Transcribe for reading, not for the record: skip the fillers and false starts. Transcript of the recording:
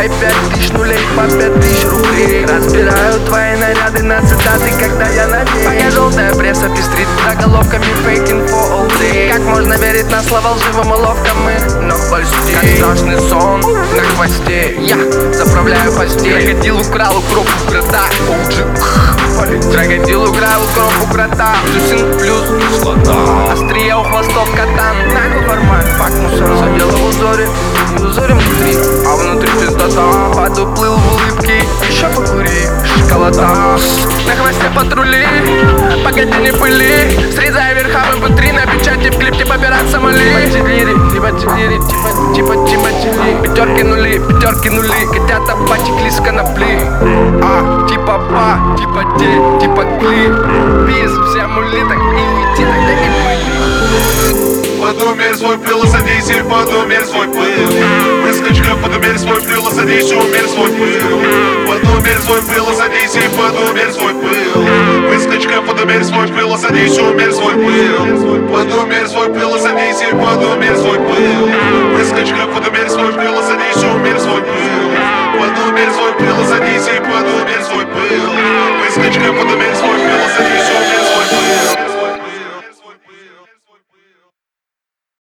Дай 5000 нулей по 5000 рублей. Разбираю твои наряды на цитаты, когда я на ней. Моя желтая пресса пестрит заголовками fake info all day. Как можно верить на слова лживым уловкам мы на польсте? Как страшный сон на хвосте. Я заправляю постель. Крокодил украл укроп у крота. Крокодил украл укроп у крота. Плюсин плюс кислота. Острие у хвостов катан. Нахуй формат, факт мусора. Задело в узоре, и в узоре внутри, а внутри пиздота. Подуплыл в улыбке, еще покури. Шоколада. На хвосте патрули, погоди не пыли. Срезай верха MP3 на печати в клип, типа пират Сомали. Типа телери, типа тели. Пятерки нули, котята потекли с конопли. Типа па, типа те, типа кли. Бис, все мули, так и уйти, тогда не пыли. Подумер свой пыл, садись и подумер свой пыл. Выскочка, подумер свой пыл, садись и умер свой пыл. Подумер свой пыл, садись и подумер свой пыл. Выскочка, подумер свой пыл, садись и умер свой пыл. Подумер свой пыл, садись и подумер свой пыл. Выскочка, подумер свой пыл, садись и умер свой пыл. Подумер свой пыл, садись и подумер свой пыл. Выскочка, подумер свой